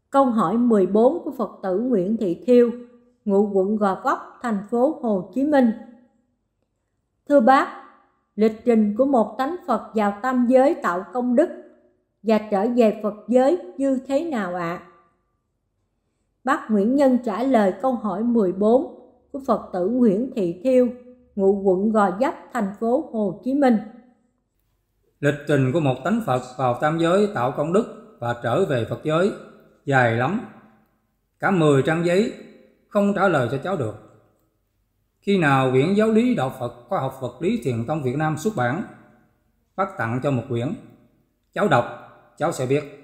Câu hỏi 14 của Phật tử Nguyễn Thị Thiêu, ngụ quận Gò Vấp, thành phố Hồ Chí Minh. Thưa bác, lịch trình của một tánh Phật vào tam giới tạo công đức và trở về Phật giới như thế nào ạ? Bác Nguyễn Nhân trả lời câu hỏi 14 của Phật tử Nguyễn Thị Thiêu, ngụ quận Gò Vấp, thành phố Hồ Chí Minh. Lịch trình của một tánh Phật vào tam giới tạo công đức và trở về Phật giới dài lắm, cả 10 trang giấy, không trả lời cho cháu được. Khi nào Viện Giáo lý Đạo Phật Khoa học Vật lý Thiền tông Việt Nam xuất bản, bác tặng cho một quyển, cháu đọc, cháu sẽ biết.